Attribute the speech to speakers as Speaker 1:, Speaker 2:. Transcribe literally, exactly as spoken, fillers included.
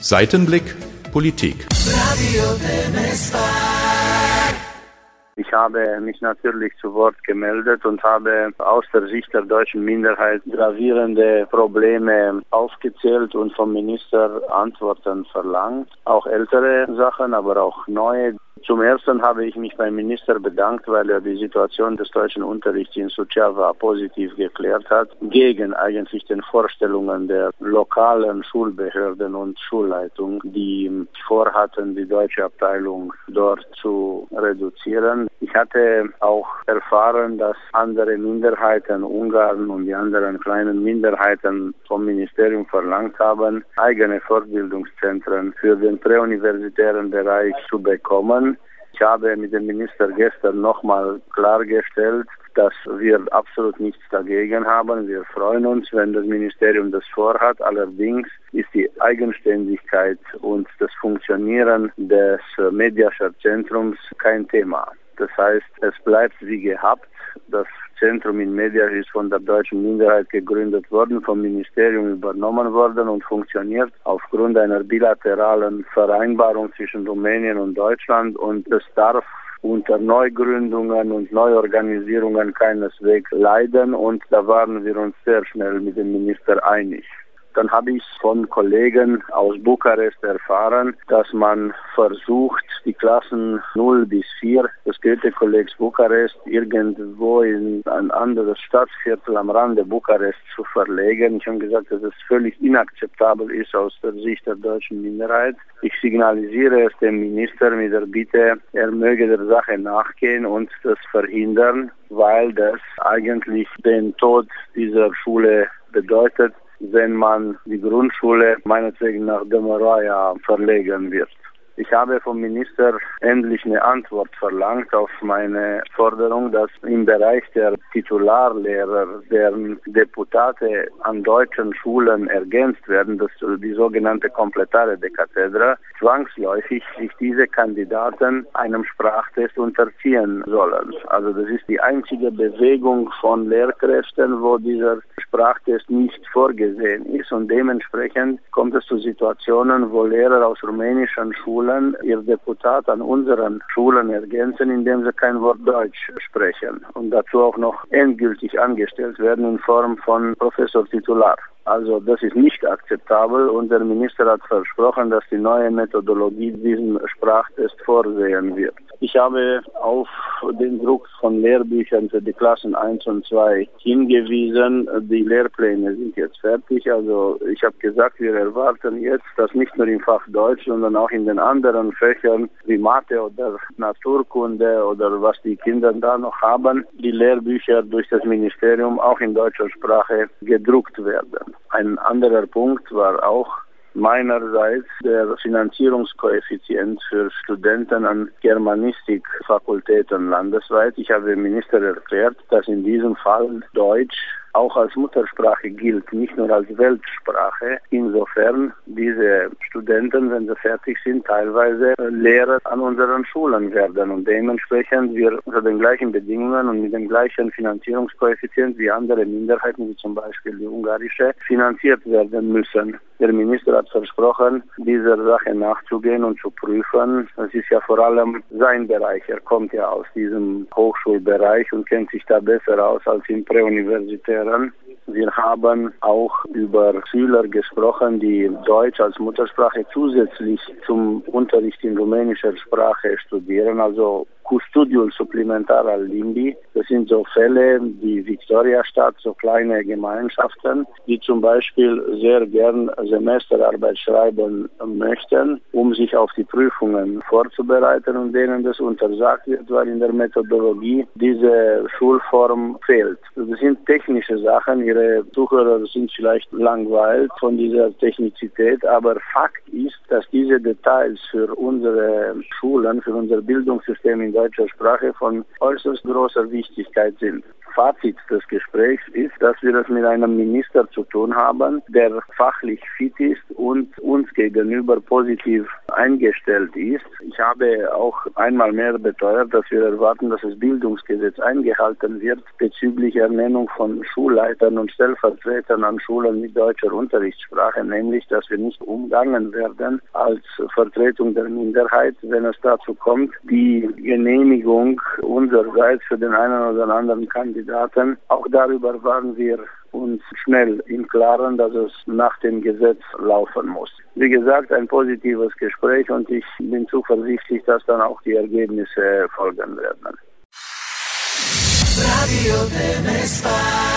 Speaker 1: Seitenblick Politik.
Speaker 2: Ich habe mich natürlich zu Wort gemeldet und habe aus der Sicht der deutschen Minderheit gravierende Probleme aufgezählt und vom Minister Antworten verlangt. Auch ältere Sachen, aber auch neue. Zum Ersten habe ich mich beim Minister bedankt, weil er die Situation des deutschen Unterrichts in Suceava positiv geklärt hat, gegen eigentlich den Vorstellungen der lokalen Schulbehörden und Schulleitung, die vorhatten, die deutsche Abteilung dort zu reduzieren. Ich hatte auch erfahren, dass andere Minderheiten, Ungarn und die anderen kleinen Minderheiten vom Ministerium verlangt haben, eigene Fortbildungszentren für den präuniversitären Bereich zu bekommen. Ich habe mit dem Minister gestern nochmal klargestellt, dass wir absolut nichts dagegen haben. Wir freuen uns, wenn das Ministerium das vorhat. Allerdings ist die Eigenständigkeit und das Funktionieren des Mediascher Zentrums kein Thema. Das heißt, es bleibt wie gehabt. Das Zentrum in Mediasch ist von der deutschen Minderheit gegründet worden, vom Ministerium übernommen worden und funktioniert aufgrund einer bilateralen Vereinbarung zwischen Rumänien und Deutschland, und es darf unter Neugründungen und Neuorganisierungen keineswegs leiden, und da waren wir uns sehr schnell mit dem Minister einig. Dann habe ich von Kollegen aus Bukarest erfahren, dass man versucht, die Klassen null bis vier des Goethe-Kollegs Bukarest irgendwo in ein anderes Stadtviertel am Rande Bukarest zu verlegen. Ich habe gesagt, dass es völlig inakzeptabel ist aus der Sicht der deutschen Minderheit. Ich signalisiere es dem Minister mit der Bitte, er möge der Sache nachgehen und das verhindern, weil das eigentlich den Tod dieser Schule bedeutet, wenn man die Grundschule meinetwegen nach Dămăroaia verlegen wird. Ich habe vom Minister endlich eine Antwort verlangt auf meine Forderung, dass im Bereich der Titularlehrer, deren Deputate an deutschen Schulen ergänzt werden, das die sogenannte Completare de Cathedra, zwangsläufig sich diese Kandidaten einem Sprachtest unterziehen sollen. Also das ist die einzige Bewegung von Lehrkräften, wo dieser Sprachtest nicht vorgesehen ist, und dementsprechend kommt es zu Situationen, wo Lehrer aus rumänischen Schulen ihr Deputat an unseren Schulen ergänzen, indem sie kein Wort Deutsch sprechen und dazu auch noch endgültig angestellt werden in Form von Professor Titular. Also das ist nicht akzeptabel, und der Minister hat versprochen, dass die neue Methodologie diesen Sprachtest vorsehen wird. Ich habe auf den Druck von Lehrbüchern für die Klassen eins und zwei hingewiesen. Die Lehrpläne sind jetzt fertig. Also ich habe gesagt, wir erwarten jetzt, dass nicht nur im Fach Deutsch, sondern auch in den anderen Fächern wie Mathe oder Naturkunde oder was die Kinder da noch haben, die Lehrbücher durch das Ministerium auch in deutscher Sprache gedruckt werden. Ein anderer Punkt war auch meinerseits der Finanzierungskoeffizient für Studenten an Germanistikfakultäten landesweit. Ich habe dem Minister erklärt, dass in diesem Fall Deutsch auch als Muttersprache gilt, nicht nur als Weltsprache. Insofern diese Studenten, wenn sie fertig sind, teilweise Lehrer an unseren Schulen werden, und dementsprechend wir unter den gleichen Bedingungen und mit dem gleichen Finanzierungskoeffizient wie andere Minderheiten, wie zum Beispiel die ungarische, finanziert werden müssen. Der Minister hat versprochen, dieser Sache nachzugehen und zu prüfen. Das ist ja vor allem sein Bereich. Er kommt ja aus diesem Hochschulbereich und kennt sich da besser aus als im Präuniversitären. Wir haben auch über Schüler gesprochen, die Deutsch als Muttersprache zusätzlich zum Unterricht in rumänischer Sprache studieren, also Studiul Supplementar al Limbii. Das sind so Fälle wie Victoriastadt, so kleine Gemeinschaften, die zum Beispiel sehr gern Semesterarbeit schreiben möchten, um sich auf die Prüfungen vorzubereiten, und denen das untersagt wird, weil in der Methodologie diese Schulform fehlt. Das sind technische Sachen. Ihre Zuhörer sind vielleicht langweilt von dieser Technizität, aber Fakt ist, dass diese Details für unsere Schulen, für unser Bildungssystem in deutscher Sprache von äußerst großer Wichtigkeit sind. Fazit des Gesprächs ist, dass wir es mit einem Minister zu tun haben, der fachlich fit ist und uns gegenüber positiv eingestellt ist. Ich habe auch einmal mehr beteuert, dass wir erwarten, dass das Bildungsgesetz eingehalten wird bezüglich Ernennung von Schulleitern und Stellvertretern an Schulen mit deutscher Unterrichtssprache, nämlich, dass wir nicht umgangen werden als Vertretung der Minderheit, wenn es dazu kommt, die Genehmigung unsererseits für den einen oder anderen Kandidaten. Auch darüber waren wir uns schnell im Klaren, dass es nach dem Gesetz laufen muss. Wie gesagt, ein positives Gespräch und ich bin zuversichtlich, dass dann auch die Ergebnisse folgen werden.
Speaker 3: Radio M S V